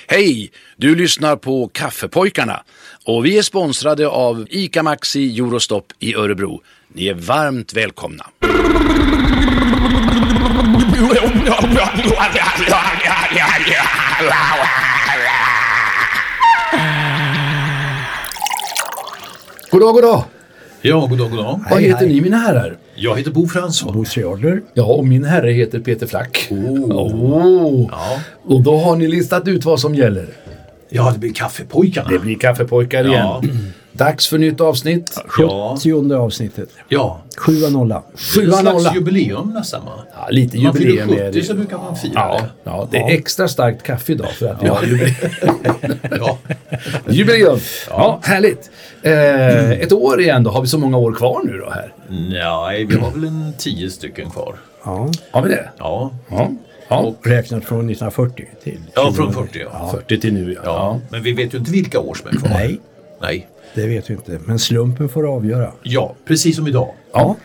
Hej! Du lyssnar på Kaffepojkarna och vi är sponsrade av ICA Maxi Eurostop i Örebro. Ni är varmt välkomna. God dag. Ja, god dag. Vad heter ni, mina herrar? Jag heter Bo Fransson. Bosse Adler. Ja, och min herre heter Peter Flack. Ja. Och då har ni listat ut vad som gäller. Ja, det blir Kaffepojkarna. Det blir Kaffepojkar igen. Dags för nytt avsnitt. 70:e avsnittet. Ja. 7-0. 7-0. Slags jubileum nästan, va? Ja, lite Man fyller jubileum är 70 det. så brukar man fira Ja, det är extra starkt kaffe idag för att vi har Ja. jubileum. Ja, härligt. Ett år igen då. Har vi så många år kvar nu då här? Nej, vi har väl 10 stycken kvar. Ja. Har vi det? Ja. Ja. Och räknat från 1940 till... Ja, från 40, ja. 40 till nu, Ja. Men vi vet ju inte vilka år som är kvar. Nej. Det vet vi inte. Men slumpen får avgöra. Ja, precis som idag. Ja.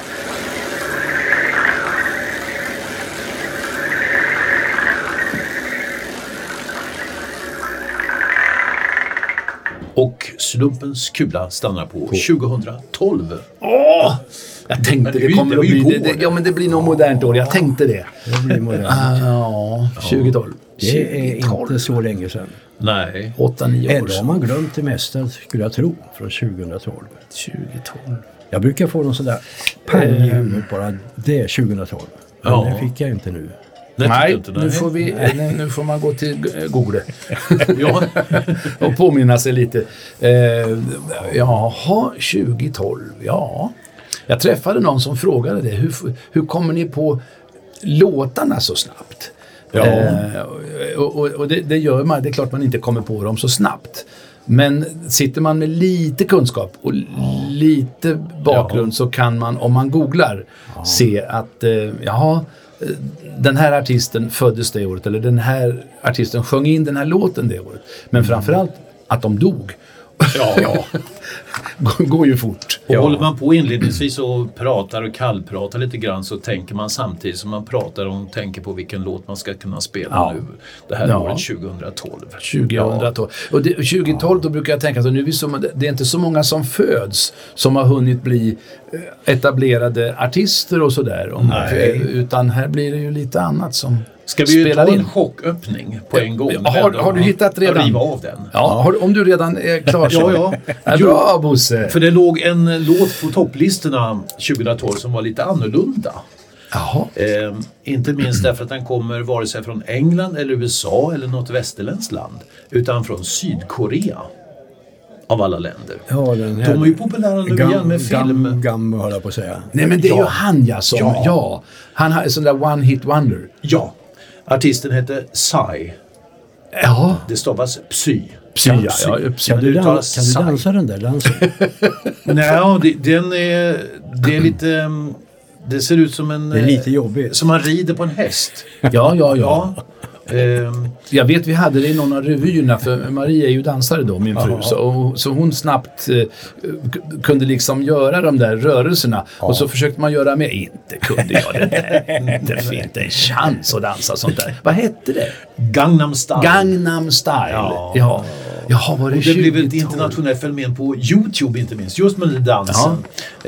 Och slumpens kula stannar på 2012. Jag tänkte Men det kommer att det bli... går. Ja, men det blir nog modernt år. Jag tänkte det. Det blir modernt. Ja, 2012. Det är inte så länge sedan. Nej. 8-9 år Ändå har sedan. man glömt det mesta, skulle jag tro, från 2012. 2012. Jag brukar få någon sån där pang i huvudet bara. Det är 2012. Men Ja. det fick jag inte nu. Nej, nu får man gå till Google. Ja. Och påminna sig lite. Jaha, 2012. Ja. Jag träffade någon som frågade det. Hur kommer ni på låtarna så snabbt? Ja. Och det gör man. Det är klart man inte kommer på dem så snabbt. Men sitter man med lite kunskap och lite bakgrund så kan man, om man googlar, se att den här artisten föddes det året, eller den här artisten sjöng in den här låten det året. Men framförallt att de dog. Ja. Går ju fort. Och håller man på inledningsvis och pratar och kallpratar lite grann så tänker man samtidigt som man pratar och tänker på vilken låt man ska kunna spela nu. Det här året 2012. 2012. Och 2012 då brukar jag tänka så nu det är inte så många som föds som har hunnit bli etablerade artister och sådär. Utan här blir det ju lite annat som Ska vi spelar ta in. en chocköppning på en gång? Har du hittat redan? Riva av den. Ja, om du redan är klar så. Ja. Bra, Bosse. För det låg en låt på topplistorna 2012 som var lite annorlunda. Jaha. Inte minst därför att den kommer vare sig från England eller USA eller något västerländskt land, utan från Sydkorea. Av alla länder. Ja, den här De är ju populära nu igen med film. Gam höll jag på att säga. Nej, men det är ju han som... Ja. Ja. Han har en sån där one hit wonder. Ja. Artisten heter Psy. Ja. Det stavas Psy. Psy. Kan du uttalas dansa den där dansen? Nej, det är lite... Det ser ut som en... Det är lite jobbigt. Som man rider på en häst. Ja. Jag vet vi hade det i någon av revyerna, för Maria är ju dansare då, min fru, så hon snabbt kunde liksom göra de där rörelserna och så försökte man göra med, inte kunde jag det där, inte fint en chans att dansa sånt där. Vad hette det? Gangnam Style. Gangnam Style. Ja. Jaha, var det Och det 20 blev ett internationellt fenomen på YouTube inte minst, just med den dansen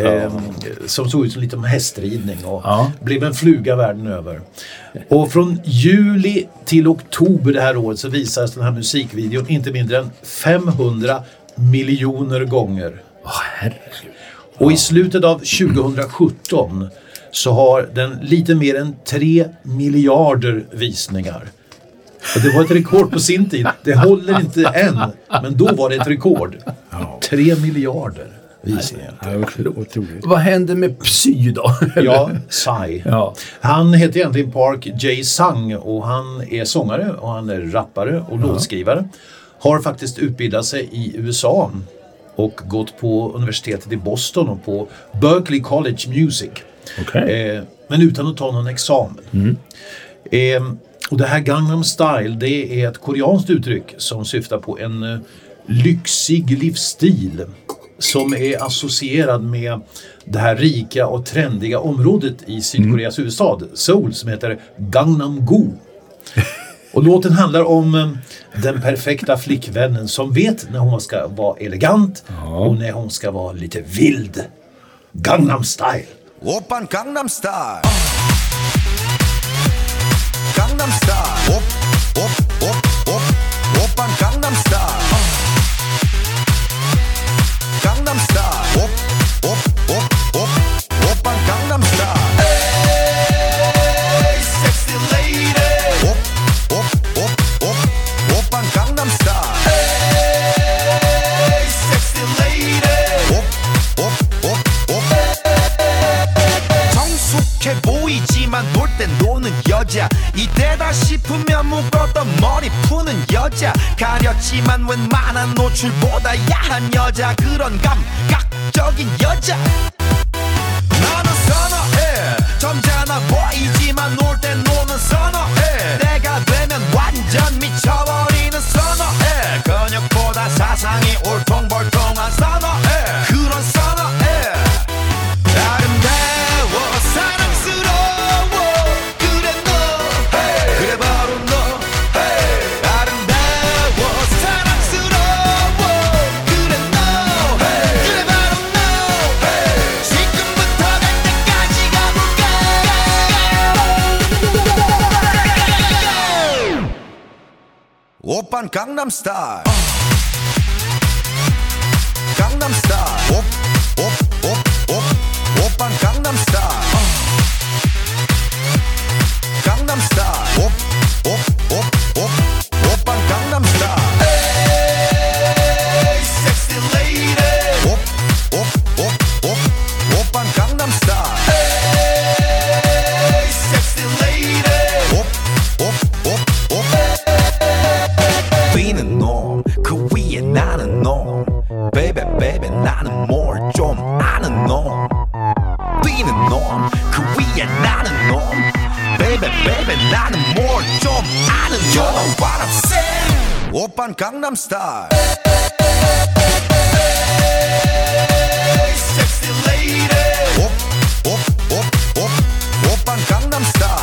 som såg ut som lite om hästridning och blev en fluga världen över. Och från juli till oktober det här året så visades den här musikvideon inte mindre än 500 miljoner gånger. Herregud. Och i slutet av 2017 så har den lite mer än 3 miljarder visningar. Och det var ett rekord på sin tid. Det håller inte än, men då var det ett rekord. 3 miljarder visningar. Otroligt. Vad hände med Psy då? Ja, Psy. Ja. Han heter egentligen Park Jae-sung och han är sångare och han är rappare och låtskrivare. Har faktiskt utbildat sig i USA och gått på universitetet i Boston och på Berklee College Music. Okay. Men utan att ta någon examen. Och det här Gangnam Style, det är ett koreanskt uttryck som syftar på en lyxig livsstil som är associerad med det här rika och trendiga området i Sydkoreas huvudstad, Seoul, som heter Gangnam-gu. Och låten handlar om den perfekta flickvännen som vet när hon ska vara elegant och när hon ska vara lite vild. Gangnam Style. Oppan Gangnam Style. Gangnam Style. Oppan Gangnam Style. Gangnam Style. Oppan Gangnam Style. Hey, sexy lady. Oppan Gangnam Style. Hey, sexy lady. 성숙해 보이지만 놀 땐 노는 여자 이때다 싶으면 묶었던 머리 푸는 여자 가렸지만 웬만한 노출보다 야한 여자 그런 감각적인 여자 나는 선어해 점잖아 보이지만 놀 땐 노는 선어해 내가 되면 완전 미쳐버리는 선어해 근육보다 사상이 울퉁불퉁한 선어해 그런 선어해 아름다워 사랑스러워 그래 너 그래 바로 너 아름다워 사랑스러워 그래 너 그래 바로 너 지금부터 갈 때까지 가볼까 오빤 강남 스타일 강남 스타일 오빤 강남 스타일 강남 스타일 오빤 강남 스타일 Hey sexy lady 오빤 강남 스타일 Hey sexy lady Being 놈 그 위에 나는 놈 Baby baby 나는 뭘 좀 아는 놈 뛰는 놈 그 위에 나는 놈 Baby baby 나는 뭘 좀 아는 놈 You know what I'm saying 오빤 강남 스타일 Hey sexy lady 오빤 강남 스타일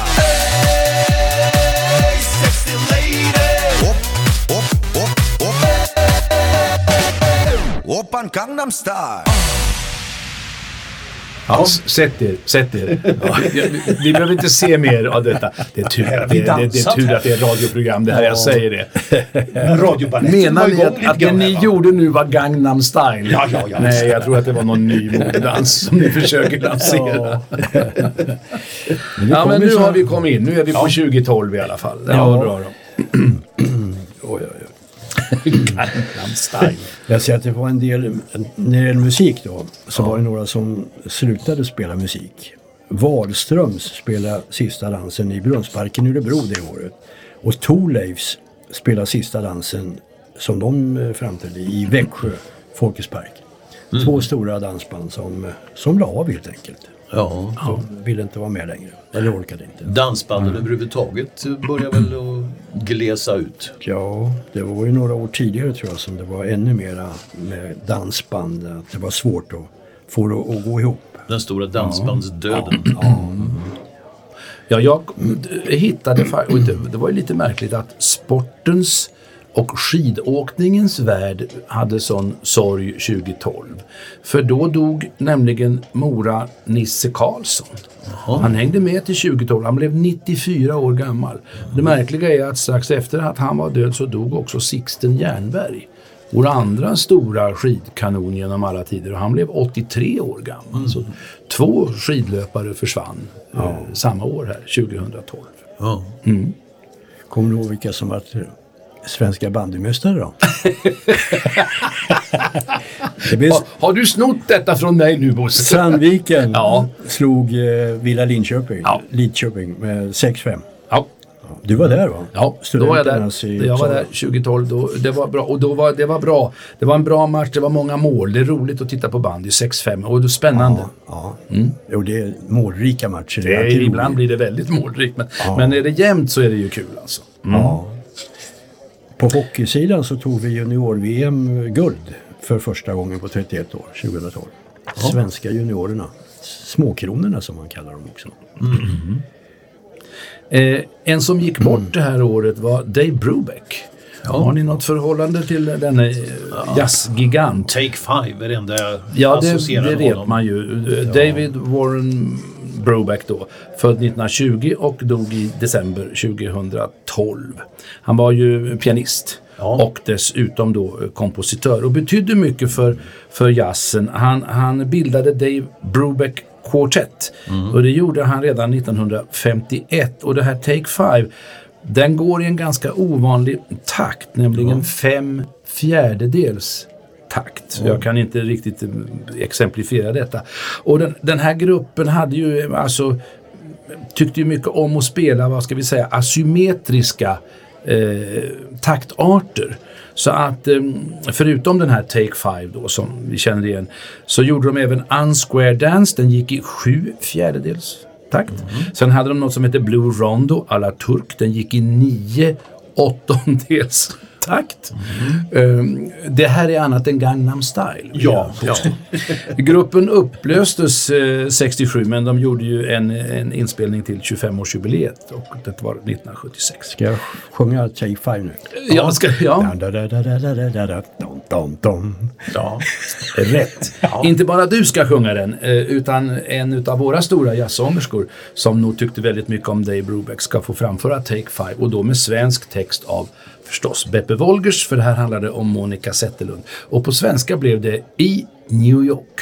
Hey sexy lady 오빤 강남 스타일 Ja, sätt er. Ja, vi behöver inte se mer av detta. Det är tur att det är ett radioprogram det här, jag säger det. Menar ni att det ni gjorde nu var Gangnam Style? Ja. Nej, jag tror att det var någon ny modedans som ni försöker lansera. Men nu har vi kommit in. Nu är vi på 2012 i alla fall. Det var bra då. Oj. Gangnam Style. Jag ser att det var en del, när det är musik då, så var det några som slutade spela musik. Wahlströms spelade sista dansen i Brunnsparken i Örebro det året. Och Thorleifs spelade sista dansen som de framträdde i Växjö, Folkets park. Två stora dansband som la av helt enkelt. Ja. De ville inte vara med längre. Eller orkade inte. Dansbanden överhuvudtaget börjar väl att glesa ut. Ja, det var ju några år tidigare tror jag som det var ännu mera med dansband. Att det var svårt att få det att gå ihop. Den stora dansbandsdöden. Ja, jag hittade, och det var ju lite märkligt att sportens och skidåkningens värld hade sån sorg 2012. För då dog nämligen Mora Nisse Karlsson. Han hängde med till 2012. Han blev 94 år gammal. Det märkliga är att strax efter att han var död så dog också Sixten Jernberg. Vår andra stora skidkanon genom alla tider. Och han blev 83 år gammal. Så 2 skidlöpare försvann samma år här, 2012. Ja. Kommer du ihåg vilka som var svenska bandymästare då? Har du snott detta från mig nu, Bosse? Sandviken slog Villa Lidköping med 6-5. Ja. Du var där va? Ja, då var jag där. Jag var där 2012. Det var bra. Och det var bra. Det var en bra match. Det var många mål. Det är roligt att titta på bandy. 6-5. Och det är spännande. Jo, det är målrika matcher. Ibland blir det väldigt målrikt. Men är det jämnt så är det ju kul alltså. Ja. På hockeysidan så tog vi junior-VM guld för första gången på 31 år, 2012. Svenska juniorerna. Småkronorna som man kallar dem också. En som gick bort det här året var Dave Brubeck. Har ni något förhållande till denna jazzgigant? Take Five är det enda jag associerar det vet man ju. David Warren Brubeck då, född 1920 och dog i december 2012. Han var ju pianist och dessutom då kompositör och betydde mycket för jazzen. Han bildade Dave Brubeck Quartet och det gjorde han redan 1951 och det här Take Five, den går i en ganska ovanlig takt, nämligen 5/4 takt. Jag kan inte riktigt exemplifiera detta. Och den här gruppen hade ju tyckte ju mycket om att spela, vad ska vi säga, asymmetriska taktarter. Så att förutom den här Take Five då som vi känner igen, så gjorde de även Unsquare Dance, den gick i 7/4 takt. Sen hade de något som heter Blue Rondo à la Turk, den gick i 9/8 takt. Det här är annat än Gangnam Style. Ja. Gruppen upplöstes 67, men de gjorde ju en inspelning till 25-årsjubileet och det var 1976. Ska jag sjunga Take Five nu? Ja. Ja. Rätt. Inte bara du ska sjunga den, utan en av våra stora jazzsångerskor som nog tyckte väldigt mycket om Dave Brubeck ska få framföra Take Five, och då med svensk text av förstås Beppe Wolgers, för det här handlade om Monica Zetterlund. Och på svenska blev det I New York.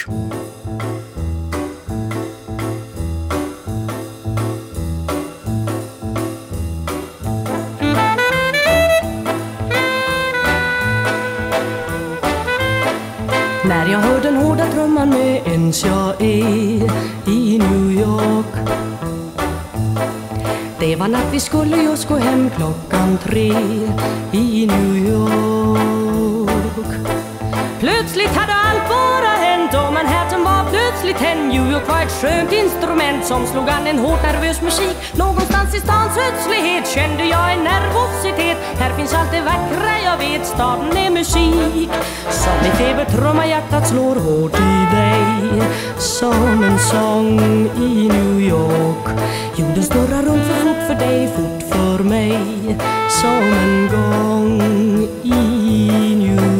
När jag hör den hårda trumman med ens jag är i New York. Det var natt, vi skulle just gå hem 3:00 i New York. Plötsligt hade allt bara hänt och Manhattan var plötsligt hen. New York var ett skönt instrument som slog an en hårt nervös musik. Någonstans i stans ödslighet kände jag en nervositet. Här finns allt det vackra jag vet, staden är musik. Som i febertrumma hjärtat slår hårt i dig. Som en sång i New York. Jorden snurrar runt för fort för dig, fort för mig. Som en gång i New York.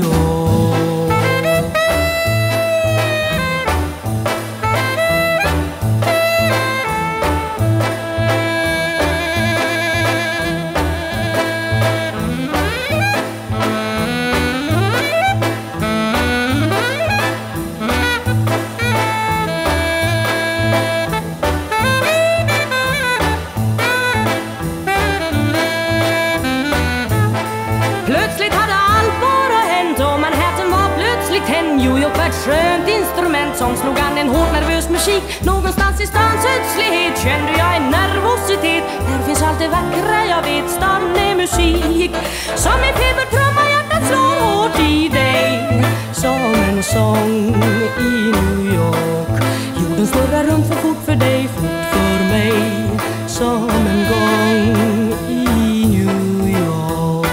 Skönt instrument som slog an en hårt nervös musik. Någonstans i stans ödslighet kände jag en nervositet. Här finns allt det vackra jag vet, staden är musik. Som i febertrumma hjärtat slår hårt i dig. Som en sång i New York. Jorden snurrar runt för fort för dig, fort för mig. Som en gång i New York.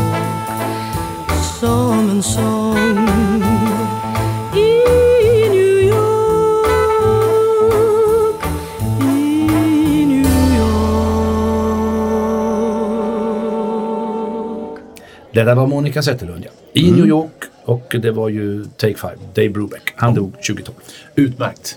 Som en sång Det där var Monica Zetterlund, i New York, och det var ju Take Five, Dave Brubeck. Han dog 2012. Utmärkt.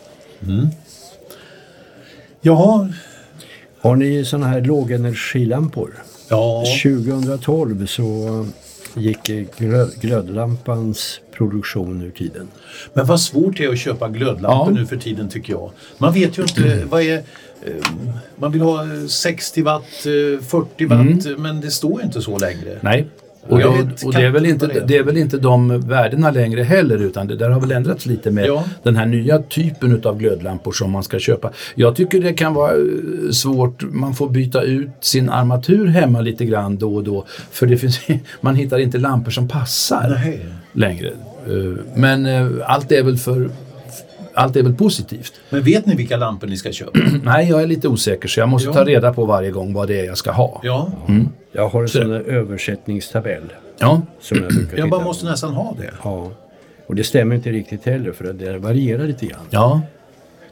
Jaha. Har ni såna här lågenergilampor? Ja. 2012 så gick glödlampans produktion ur tiden. Men vad svårt det är att köpa glödlampor nu för tiden, tycker jag. Man vet ju inte vad är... Man vill ha 60 watt, 40 watt, men det står inte så längre. Nej. Och det är väl inte de värdena längre heller, utan det där har väl ändrats lite med den här nya typen av glödlampor som man ska köpa. Jag tycker det kan vara svårt, man får byta ut sin armatur hemma lite grann då och då, för det finns, man hittar inte lampor som passar längre. Men allt är väl positivt. Men vet ni vilka lampor ni ska köpa? Nej, jag är lite osäker, så jag måste ta reda på varje gång vad det är jag ska ha. Ja. Jag har en sån där översättningstabell. Ja. Som jag brukar jag bara måste nästan ha det. Ja. Och det stämmer inte riktigt heller, för det varierar lite grann. Ja.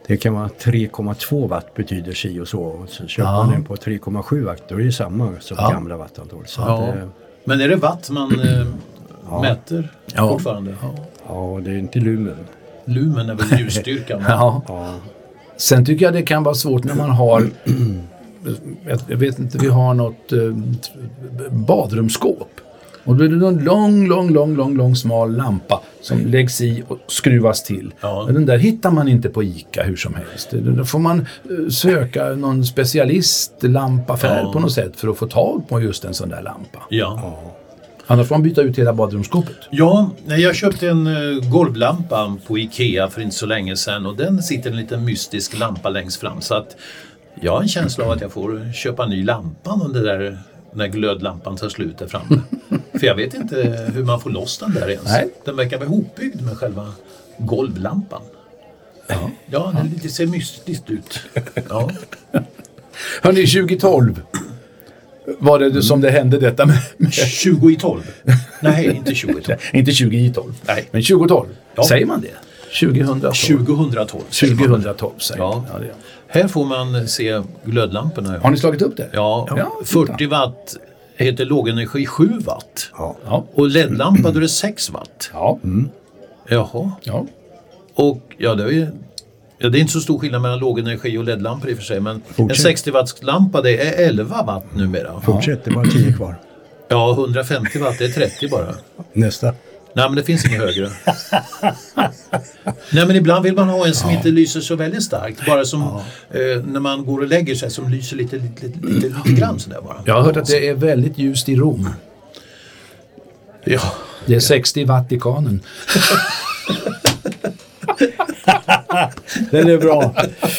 Det kan vara 3,2 watt betyder si och så. Och så köper man den på 3,7 watt. Då är det samma som gamla wattantal. Så att, men är det watt man mäter fortfarande? Ja, det är inte lumen. Lumen är väl ljusstyrkan? Ja. Sen tycker jag det kan vara svårt när man har jag vet inte, vi har något badrumsskåp. Och då är det en lång smal lampa som läggs i och skruvas till. Ja. Den där hittar man inte på ICA hur som helst. Då får man söka någon specialistlampaffär på något sätt för att få tag på just en sån där lampa. Ja. Annars får man byta ut hela badrumsskåpet. Ja, jag köpte en golvlampa på Ikea för inte så länge sedan. Och den sitter en liten mystisk lampa längst fram. Så att jag har en känsla av att jag får köpa en ny lampa om det där... när glödlampan tar slut där framme. För jag vet inte hur man får loss den där ens. Nej. Den verkar vara hopbyggd med själva golvlampan. Ja, det ser mystiskt ut. Ja. Hörrni, 2012 var det som det hände detta med... 20 i 12? Nej, inte 20 i 12. Inte 20 i 12. Nej. Men 2012. Ja. Säger man det? 2012. 2012 säger man. Ja, det är. Här får man se glödlamporna. Har ni slagit upp det? Ja, 40 watt heter lågenergi 7 watt. Ja. Och LED-lampa då är det 6 watt. Ja. Jaha. Ja. Och det är inte så stor skillnad mellan lågenergi och LED-lampor i och för sig. Men en 60 watts lampa det är 11 watt numera. Fortsätt, det är bara 10 kvar. Ja, 150 watt det är 30 bara. Nästa. Nej, men det finns inget högre. Nej, men ibland vill man ha en som inte lyser så väldigt starkt. Bara som när man går och lägger sig som lyser lite grann sådär bara. Jag har hört att det är väldigt ljust i Rom. Ja. Det är 60 watt i kanen. Den är bra.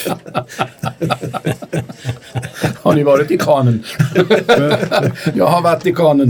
Har ni varit i kanen? Jag har varit i kanen.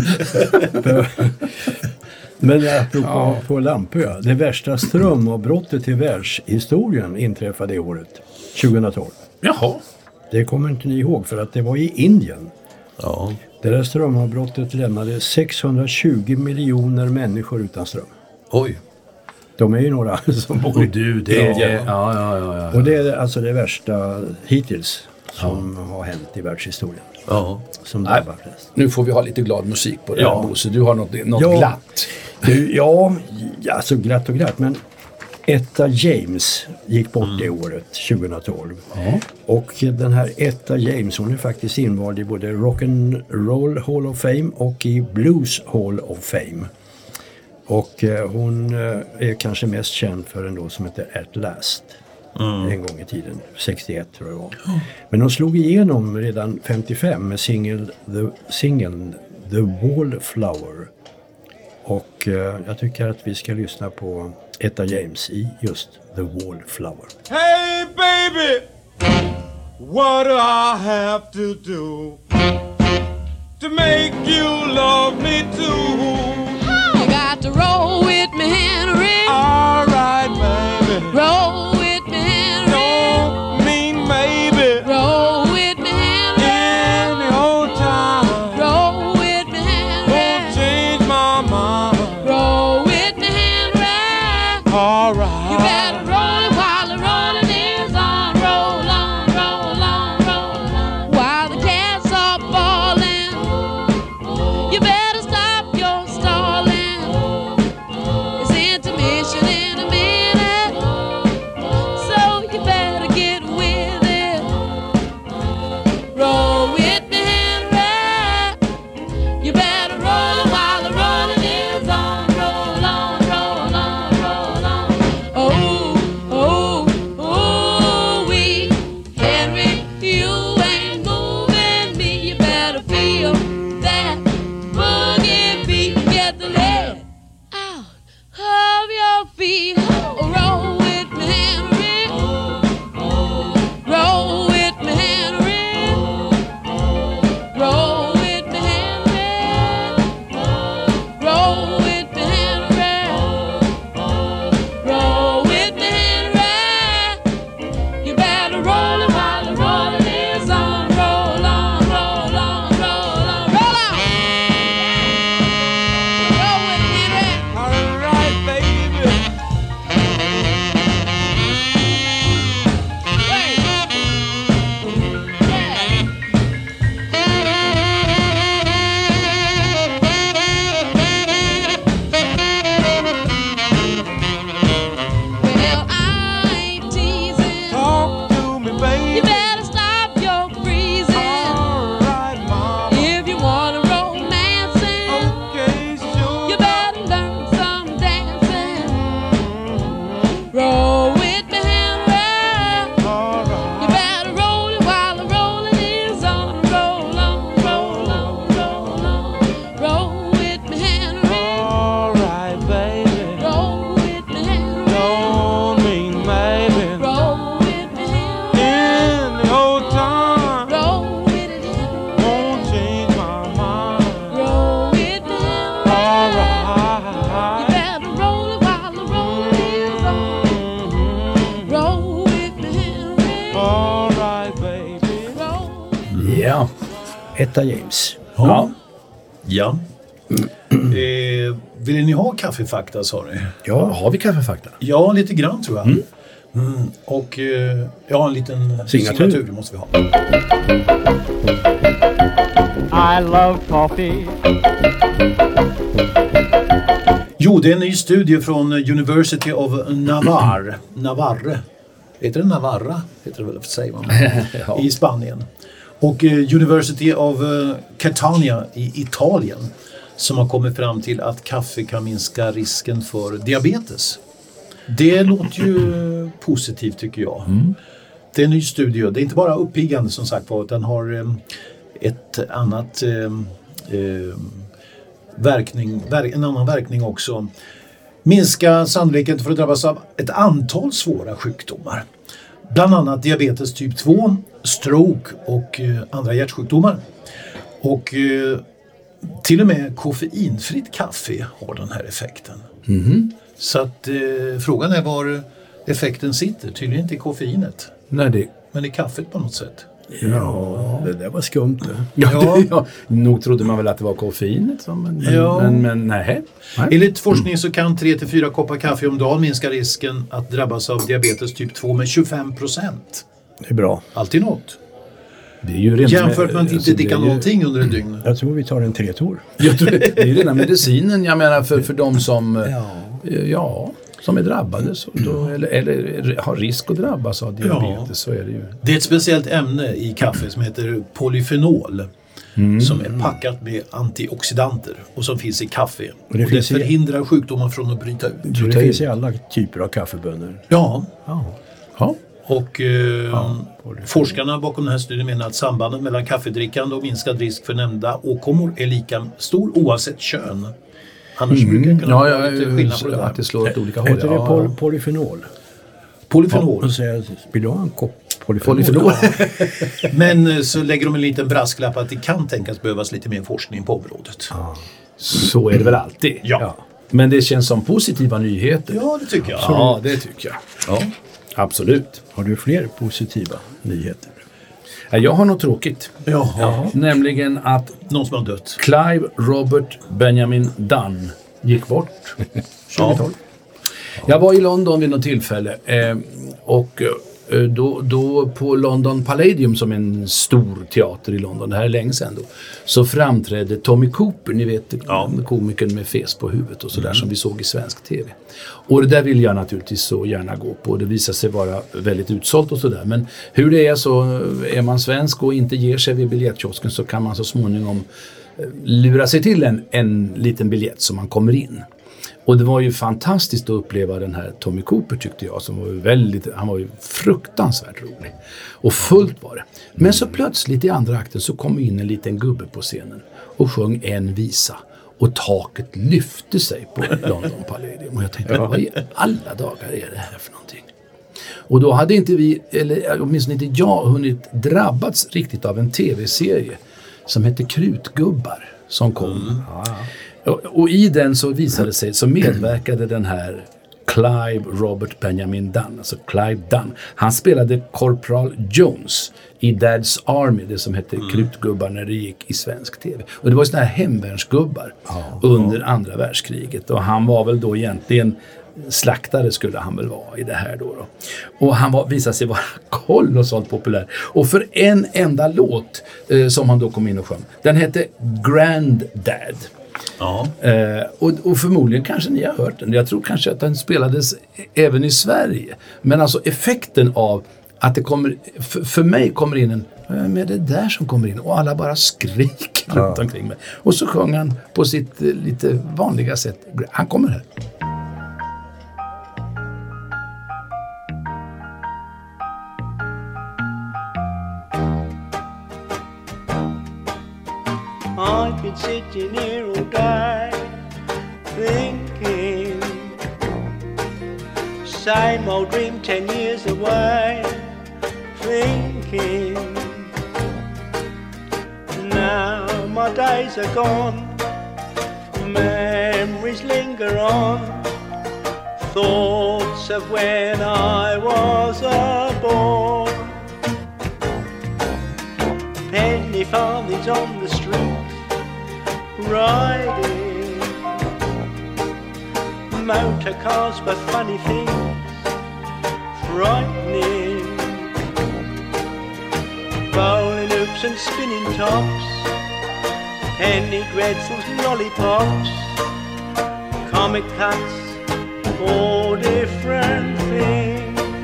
Men apropå på lampor, det värsta strömavbrottet i världshistorien inträffade i året 2012. Jaha. Det kommer inte ni ihåg för att det var i Indien. Ja. Det där strömavbrottet lämnade 620 miljoner människor utan ström. Oj. De är ju några som bor i Indien. Ja. Och det är alltså det värsta hittills som har hänt i världshistorien. Ja. Som drabbar flest. Nu får vi ha lite glad musik på det här, Bosse. Du har något glatt. Alltså glatt och glatt. Men Etta James gick bort det året, 2012. Och den här Etta James, hon är faktiskt invald i både Rock'n'Roll Hall of Fame och i Blues Hall of Fame. Och hon är kanske mest känd för en låt som heter At Last. En gång i tiden, 61 tror jag det var. Men hon slog igenom redan 55 med singeln The Wallflower. Och jag tycker att vi ska lyssna på Etta James i just The Wallflower. Hey baby, what do I have to do to make you love me too? You got to roll with me, Henry. All right, baby. Roll with me, Henry. Don't mean maybe. Roll with me, Henry. Any old time. Roll with me, Henry. Won't change my mind. Roll with me, Henry. All right. You better roll it while the rolling is on. Roll on, roll on, roll on. While the cats are falling, you better stop your Etta James. Ja. Vill ni ha kaffefakta, sa ni? Ja, har vi kaffefakta? Ja, lite grann tror jag. Och en liten signatur måste vi ha. I love coffee. Jo, det är en ny studie från University of Navarre. Heter det Navarra? Heter det väl, säger man. Ja. I Spanien. Och University of Catania i Italien, som har kommit fram till att kaffe kan minska risken för diabetes. Det låter ju positivt, tycker jag. Det är en ny studie. Det är inte bara uppiggande, som sagt var, utan har ett annat en annan verkning också. Minska sannolikheten för att drabbas av ett antal svåra sjukdomar. Bland annat diabetes typ 2, stroke och andra hjärtsjukdomar. Och till och med koffeinfritt kaffe har den här effekten. Så att frågan är var effekten sitter. Tydligen inte i koffeinet. Nej, men i kaffet på något sätt. Ja, det där var skumt. Nog trodde man väl att det var koffeinet. Men nej. Enligt forskning så kan 3-4 koppar kaffe om dagen minska risken att drabbas av diabetes typ 2 med 25%. Det är bra. Alltid något. Det är ju jämfört med att inte dricka någonting under en dygn. Jag tror vi tar en 3-tor. Det är ju den här medicinen, jag menar, för de som som är drabbade eller har risk att drabbas av diabetes, så är det ju. Det är ett speciellt ämne i kaffe som heter polyfenol, som är packat med antioxidanter och som finns i kaffe. Och det förhindrar sjukdomar från att bryta ut. Det finns i alla typer av kaffebönor. Ja. Och forskarna bakom den här studien menar att sambandet mellan kaffedrickande och minskad risk för nämnda åkommor är lika stor oavsett kön. Annars brukar det kunna vara lite skillnad på det där. Att det slår åt olika håll. Heter det polyfenol? Polyfenol. Och säger, vill du ha en kopp polyfenol? Men så lägger de en liten brasklapp att det kan tänkas behövas lite mer forskning på området. Så är det väl alltid. Ja. Men det känns som positiva nyheter. Ja, det tycker jag. Ja, det tycker jag. Ja. Absolut. Har du fler positiva nyheter? Jag har något tråkigt. Jaha. Nämligen att någon som har dött. Clive Robert Benjamin Dunn gick bort 2012. Jag var i London vid något tillfälle och då på London Palladium, som är en stor teater i London, det här är länge sedan då, så framträdde Tommy Cooper, ni vet, komikern med fes på huvudet och sådär, som vi såg i svensk tv. Och det där vill jag naturligtvis så gärna gå på. Det visar sig vara väldigt utsålt och sådär. Men hur det är, så är man svensk och inte ger sig vid biljettkiosken, så kan man så småningom lura sig till en liten biljett så man kommer in. Och det var ju fantastiskt att uppleva den här Tommy Cooper, tyckte jag, som var han var ju fruktansvärt rolig. Och fullt var det. Men så plötsligt i andra akten så kom in en liten gubbe på scenen och sjöng en visa. Och taket lyfte sig på London Palladium. Och jag tänkte, vad i alla dagar är det här för någonting? Och då hade inte vi, eller åtminstone inte jag, hunnit drabbats riktigt av en tv-serie som hette Krutgubbar, som kom. Och i den så visade sig, så medverkade den här Clive Robert Benjamin Dunn, alltså Clive Dunn. Han spelade Corporal Jones i Dad's Army, det som hette Krutgubbar när det gick i svensk tv. Och det var sådana här hemvärnsgubbar under andra världskriget. Och han var väl då egentligen slaktare, skulle han väl vara i det här då. Och han visade sig vara kolossalt populär. Och för en enda låt som han då kom in och sjöng, den hette Granddad. Ja. Och förmodligen kanske ni har hört den. Jag tror kanske att den spelades även i Sverige. Men alltså effekten av att det kommer, för mig kommer in med det där som kommer in, och alla bara skriker runt omkring mig. Och så sjöng han på sitt lite vanliga sätt. Han kommer här. I've been sitting here all day thinking, same old dream 10 years away, thinking, now my days are gone, memories linger on, thoughts of when I was a boy. Penny farthings on the riding. Motor cars were funny things, frightening. Bowling hoops and spinning tops, penny dreadfuls, lollipops, comic cuts, all different things.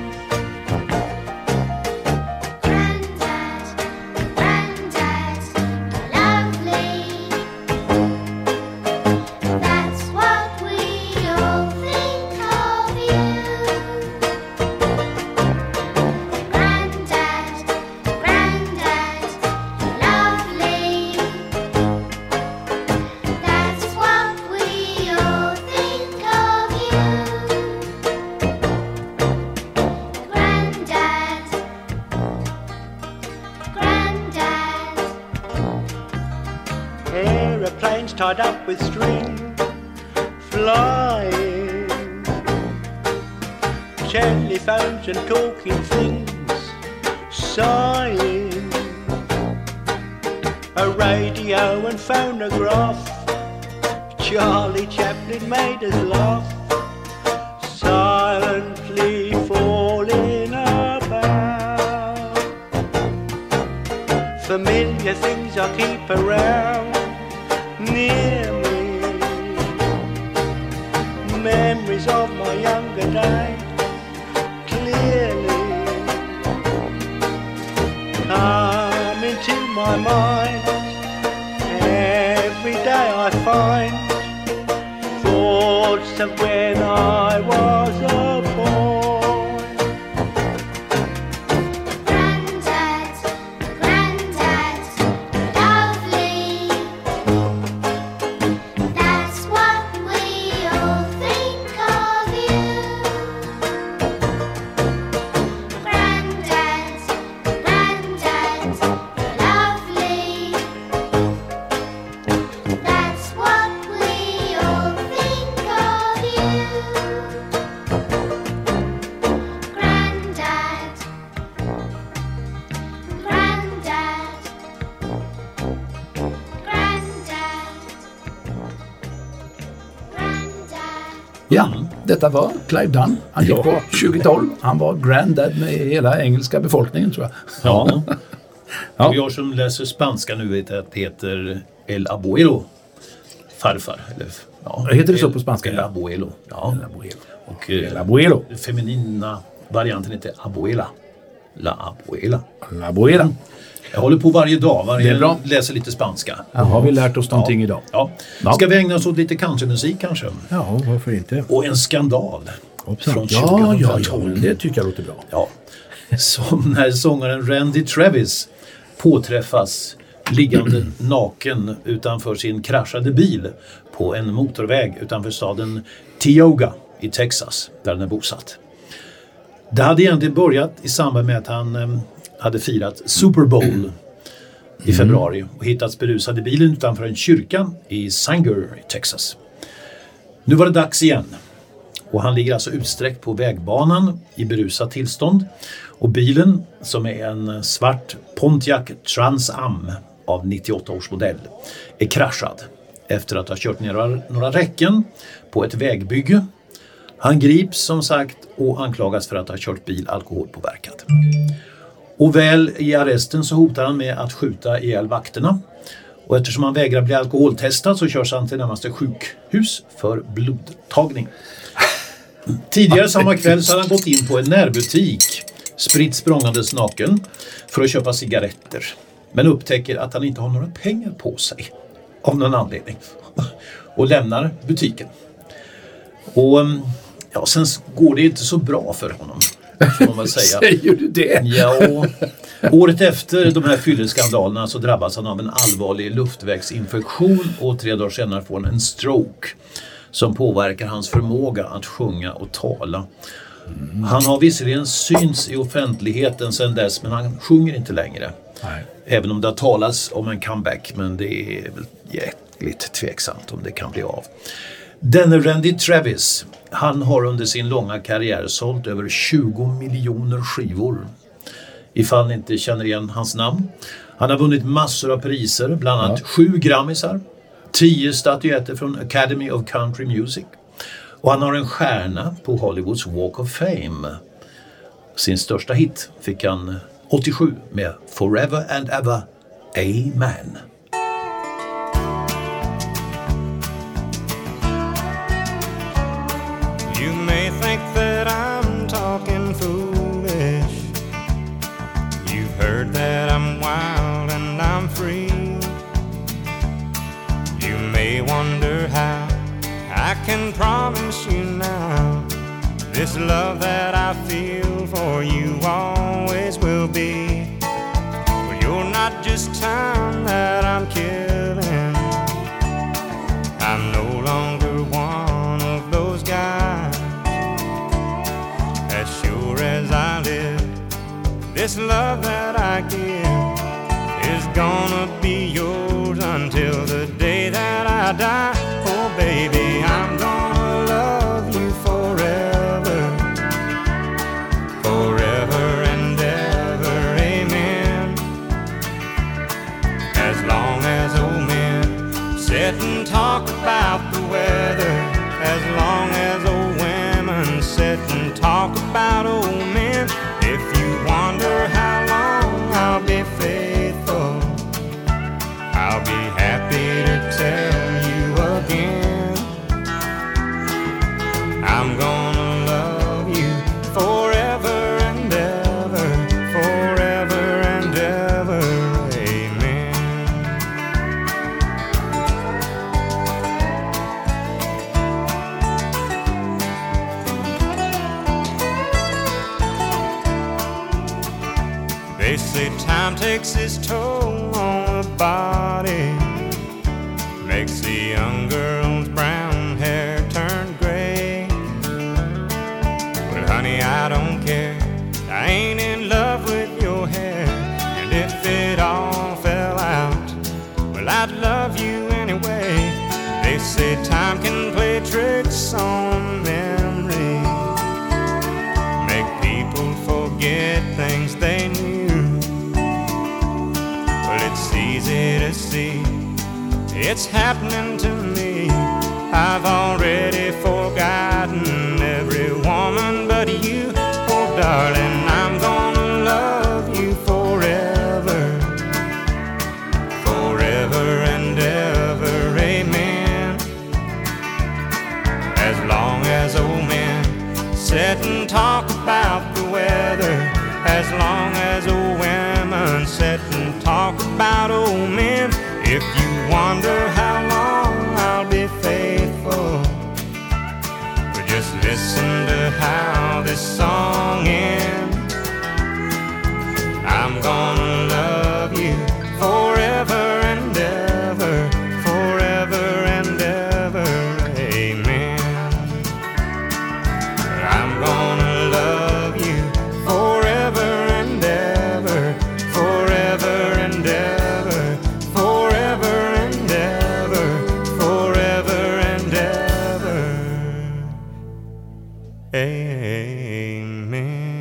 Aeroplanes tied up with string, flying. Telephones and talking things, sighing. A radio and phonograph, Charlie Chaplin made us laugh. Silently falling about. Familiar things I keep around near me, memories of my younger days clearly come into my mind. Every day I find thoughts of when I was a boy. Ja, detta var Clive Dunn. Han gick på 2012. Han var granddad med hela engelska befolkningen, tror jag. Ja. Ja. Och jag som läser spanska nu vet att det heter El Abuelo. Farfar. Eller, ja, heter det så på spanska? El Abuelo. Ja. El Abuelo. Och El Abuelo. Feminina varianten heter Abuela. La Abuela. La Abuela. Jag håller på varje dag. Det är bra. Läser lite spanska. Ja, har vi lärt oss någonting idag? Ja. Ska vi ägna oss åt lite countrymusik kanske? Ja, varför inte? Och en skandal. Från 2012. Det tycker jag låter bra. Ja. Som när sångaren Randy Travis påträffas liggande naken utanför sin kraschade bil på en motorväg utanför staden Tioga i Texas, där han är bosatt. Det hade egentligen börjat i samband med att han hade firat Super Bowl i februari och hittats berusad i bilen utanför en kyrka i Sanger i Texas. Nu var det dags igen. Och han ligger alltså utsträckt på vägbanan i berusat tillstånd. Och bilen, som är en svart Pontiac Trans Am av 98 års modell, är kraschad efter att ha kört ner några räcken på ett vägbygge. Han grips som sagt och anklagas för att ha kört bil alkoholpåverkad. Och väl i arresten så hotar han med att skjuta ihjäl vakterna. Och eftersom han vägrar bli alkoholtestad så körs han till närmaste sjukhus för blodtagning. Tidigare samma kväll så hade han gått in på en närbutik, spritt språngandes naken, för att köpa cigaretter. Men upptäcker att han inte har några pengar på sig av någon anledning. Och lämnar butiken. Och ja, sen går det inte så bra för honom, får man väl säga. Säger du det? Ja, året efter de här fylleskandalerna så drabbas han av en allvarlig luftvägsinfektion och 3 dagar senare får han en stroke som påverkar hans förmåga att sjunga och tala. Han har visserligen syns i offentligheten sedan dess, men han sjunger inte längre. Nej. Även om det har talats om en comeback, men det är väl jäkligt tveksamt om det kan bli av. Denne Randy Travis, han har under sin långa karriär sålt över 20 miljoner skivor. Ifall ni inte känner igen hans namn. Han har vunnit massor av priser, bland annat 7 Grammisar, 10 statyetter från Academy of Country Music. Och han har en stjärna på Hollywoods Walk of Fame. Sin största hit fick han 87 med Forever and Ever, Amen. You may think that I'm talking foolish. You've heard that I'm wild and I'm free. You may wonder how I can promise you now this love that I feel for you always will be. But you're not just time that I'm killing. I'm no longer one of those guys. As sure as I live, this love that I give is gonna be yours until the day that I die. Oh baby, I'm gonna love you forever, forever and ever, amen. As long as old men sit and talk about the weather, as long as old women sit and talk about old men. If you wonder how long I'll be faithful, I'll be happy to tell you again. I'm gonna love you forever and ever, forever and ever, amen. They say time takes its toll on the body, makes the young girl's brown hair turn gray. But honey, I don't care, I ain't in love with your hair. And if it all fell out, well, I'd love you anyway. They say time can play tricks on memory, make people forget things they knew. It's easy to see, it's happening to me. I've already forgotten every woman but you. Oh darling, I'm gonna love you forever, forever and ever, amen. As long as old men sit and talk about the weather, as long as old women sit and talk about old men. If you wonder how long I'll be faithful, but just listen to how this song ends. I'm gonna love you forever and ever, forever and ever, amen. I'm gonna love you forever and ever, forever and ever, forever and ever, forever and ever, amen.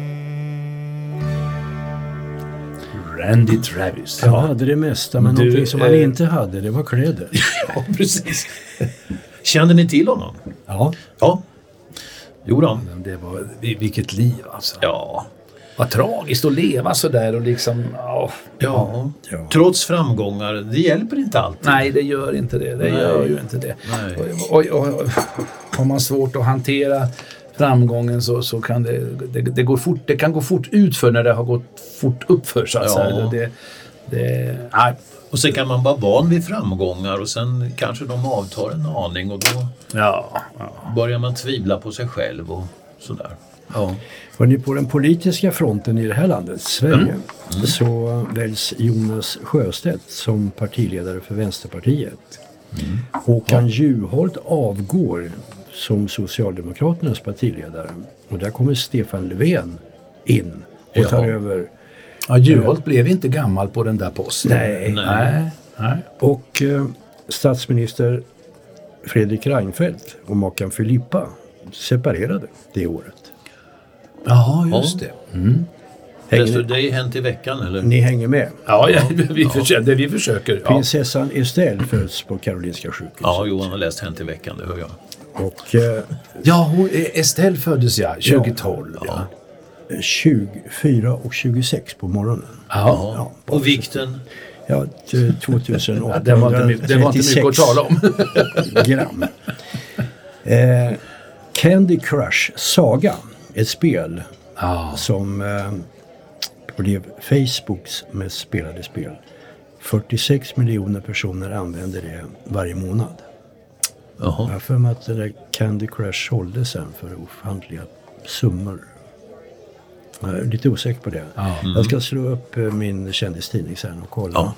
Randy Travis. Jag hade det mesta, men någonting som han inte hade, det var kläder. Ja, precis. Kände ni till honom? Ja. Ja. Jo då. Det var, vilket liv alltså. Ja. Vad tragiskt att leva så där och liksom, ja. Trots framgångar, det hjälper inte alltid. Nej, det gör inte det. Det gör ju inte det. Och har man svårt att hantera framgången så kan det gå fort. Det kan gå fort ut för när det har gått fort upp för så att säga. Nej. Och sen kan man vara van vid framgångar och sen kanske de avtar en aning och då börjar man tvivla på sig själv och sådär. Ja. Var ni på den politiska fronten i det här landet, Sverige, så väljs Jonas Sjöstedt som partiledare för Vänsterpartiet. Håkan Juholt avgår som Socialdemokraternas partiledare. Och där kommer Stefan Löfven in och tar över. Ja, Juholt blev inte gammal på den där posten. Nej. Och statsminister Fredrik Reinfeldt och makan Filippa separerade det året. Jaha, just det. Hänger det är Hänt i veckan eller? Ni hänger med? Ja, vi försöker. Ja. Prinsessan Estelle föds på Karolinska sjukhus. Ja, Johan har läst Hänt i veckan, det hör jag. Och, Estelle föddes 2012. Ja. 24:26 på morgonen. Ja. Och vikten? Ja, 2836 det var inte mycket att tala om. gram. Candy Crush Saga, ett spel som blev Facebooks mest spelade spel. 46 miljoner personer använder det varje månad. Jaha. Jag för mig att det där Candy Crush sålde sen för ofantliga summor. Jag är lite osäker på det. Jag ska slå upp min kändistidning sen och kolla.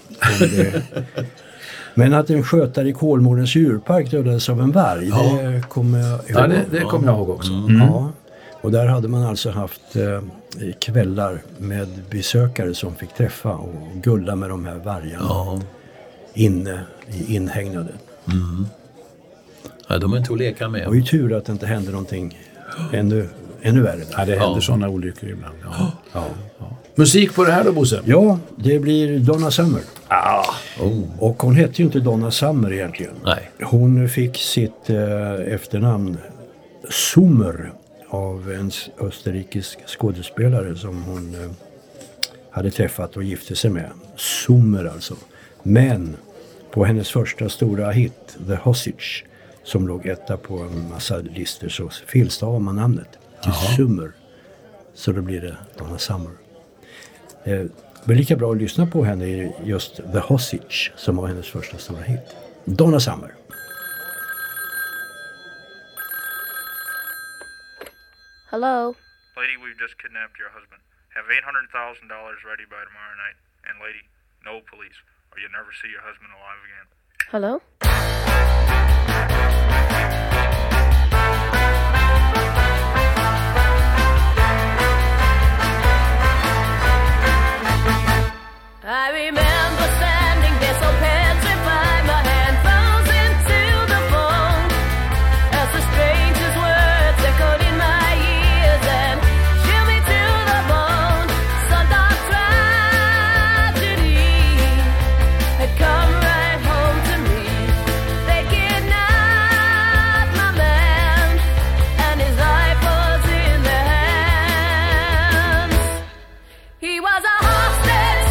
Men att en skötare i Kolmårdens djurpark dödades av en varg, det kommer jag ihåg. Ja, det kommer jag ihåg också. Ja. Och där hade man alltså haft kvällar med besökare som fick träffa och gulla med de här vargarna inne i inhägnaden. Ja, de är inte att leka med. Det var ju tur att det inte hände någonting ännu värre. Ja, det händer sådana olyckor ibland. Ja. Musik på det här då, Bosse? Ja, det blir Donna Summer. Och hon hette ju inte Donna Summer egentligen. Nej. Hon fick sitt efternamn Sommer av en österrikisk skådespelare som hon hade träffat och gifte sig med. Sommer alltså. Men på hennes första stora hit, The Hostage, som låg etta på en massa listor, så felstavar man namnet till Summer. Så då blir det Donna Summer. Men lika bra att lyssna på henne i just The Hostage, som var hennes första stora hit. Donna Summer. Hello? Lady, we've just kidnapped your husband. Have $800,000 ready by tomorrow night. And lady, no police, or you'll never see your husband alive again. Hello? I remember standing there so petrified, my hand frozen to the bone, as the stranger's words echoed in my ears and chilled me to the bone. Some dark tragedy had come right home to me. They kidnapped my man, and his life was in their hands. He was a hostage.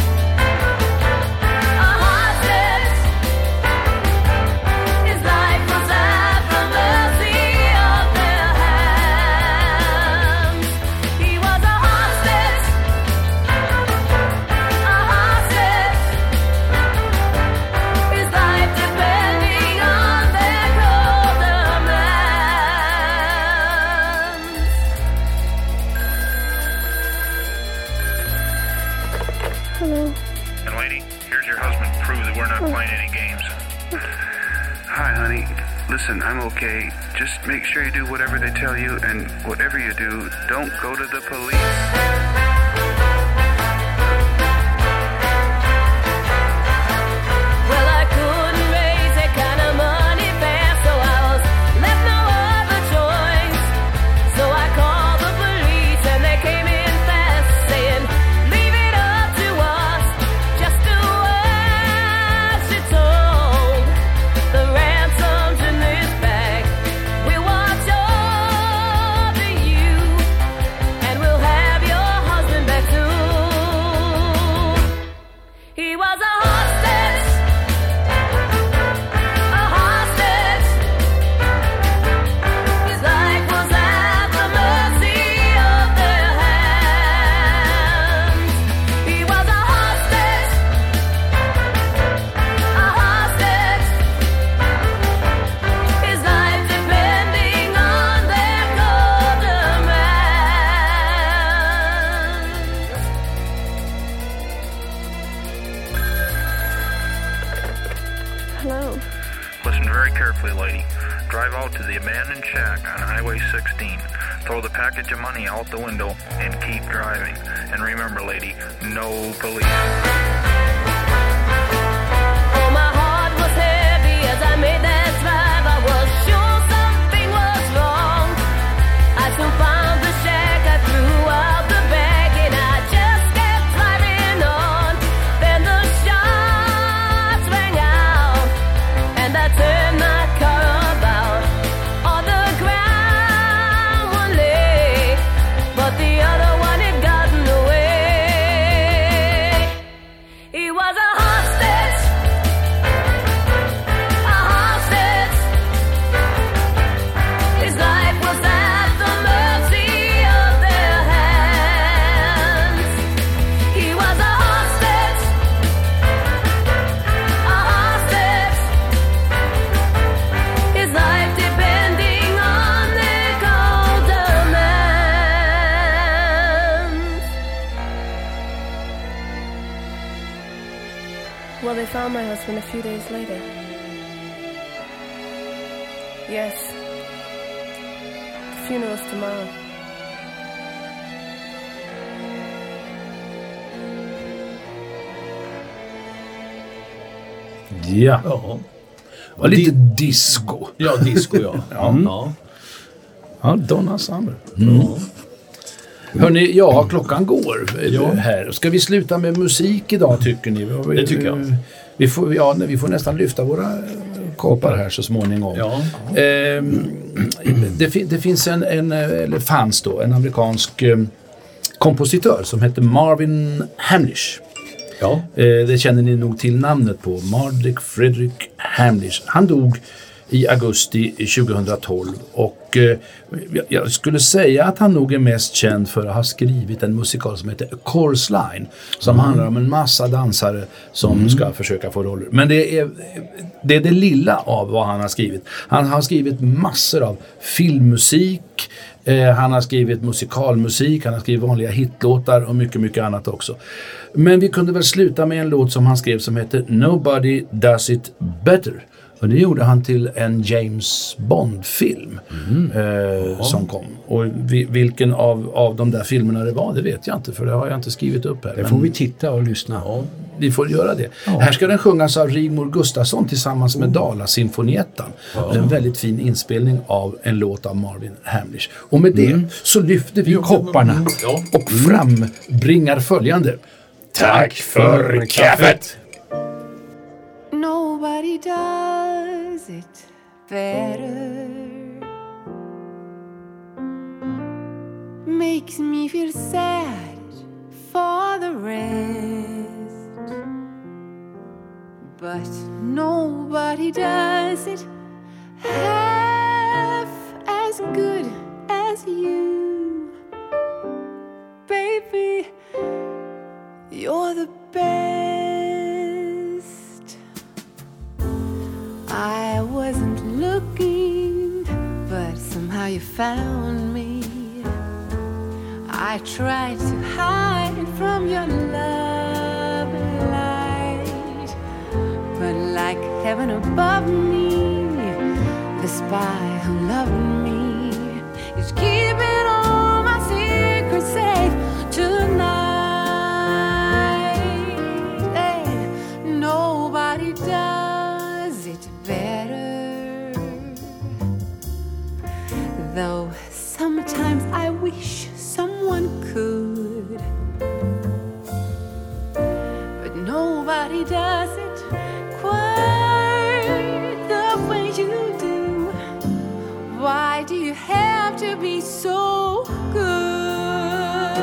And lady, here's your husband. Prove that we're not playing any games. Hi, honey. Listen, I'm okay. Just make sure you do whatever they tell you, and whatever you do, don't go to the police. Well, I couldn't raise that kind of money fast, so I was left no other choice. So I called the police and they came in fast, saying, leave it up to us, just do what you're told. The ransom's in this bag, we'll watch over you, and we'll have your husband back too. He was a hostage, a hostage. His life was at the mercy of their hands. He was a hostage, a hostage. His life depending on their cold demands. Hello? Listen very carefully, lady. Drive out to the abandoned shack on Highway 16. Throw the package of money out the window and keep driving. And remember, lady, no police. Oh, my heart was heavy as I made that drive. I was sure something was wrong. I soon found the shack, I threw out the bag, and I just they found my husband a few days later. Yes. The funeral's tomorrow. Ja. Ja. Och lite disco. Ja, disco, ja. Ja, Donna Summer. Hörrni, ja, klockan går här. Ska vi sluta med musik idag, tycker ni? Det tycker jag. Vi får nästan lyfta våra koppar här så småningom. Ja. Det finns eller fanns då, en amerikansk kompositör som heter Marvin Hamlisch. Ja. Det känner ni nog till namnet på. Marvin Frederick Hamlisch. Han dog i augusti 2012 och jag skulle säga att han nog är mest känd för att ha skrivit en musikal som heter A Chorus Line som handlar om en massa dansare som ska försöka få roller. Men det är det lilla av vad han har skrivit. Han har skrivit massor av filmmusik, han har skrivit musikalmusik, han har skrivit vanliga hitlåtar och mycket, mycket annat också. Men vi kunde väl sluta med en låt som han skrev som heter Nobody Does It Better. Och det gjorde han till en James Bond-film som kom. Och vilken av de där filmerna det var, det vet jag inte, för det har jag inte skrivit upp här. Det får vi titta och lyssna. Ja, vi får göra det. Ja. Här ska den sjungas av Rigmor Gustafsson tillsammans med Dala-symfoniettan. Ja. Det är en väldigt fin inspelning av en låt av Marvin Hamlisch. Och med det så lyfter vi kopparna och frambringar följande. Tack för kaffet! Nobody does it better. Makes me feel sad for the rest. But nobody does it half as good as you. Baby, you're the best. I wasn't looking, but somehow you found me. I tried to hide from your love light, but like heaven above me, the spy who loved me is keeping all my secrets safe tonight. Hey, nobody does it better, though sometimes I wish someone could, but nobody does it quite the way you do. Why do you have to be so good?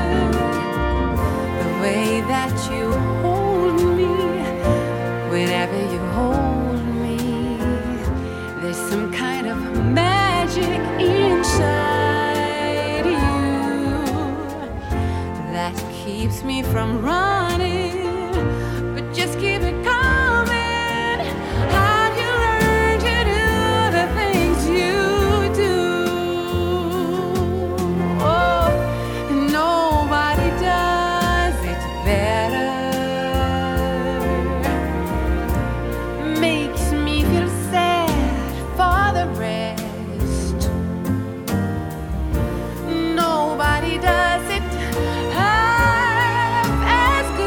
The way that you hold me, whenever you hold me, there's some kind of magic inside you that keeps me from running, but just keep it coming. Have you learned to do the things you do? Oh, nobody does it better. Makes me feel sad for the rest. Nobody does it half as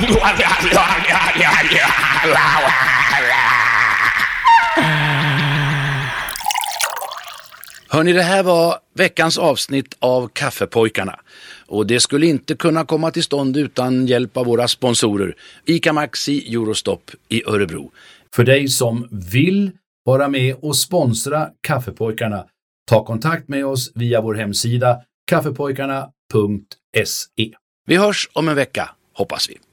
Hörrni, det här var veckans avsnitt av Kaffepojkarna. Och det skulle inte kunna komma till stånd utan hjälp av våra sponsorer. ICA Maxi, Eurostop i Örebro. För dig som vill vara med och sponsra Kaffepojkarna, ta kontakt med oss via vår hemsida kaffepojkarna.se. Vi hörs om en vecka, hoppas vi.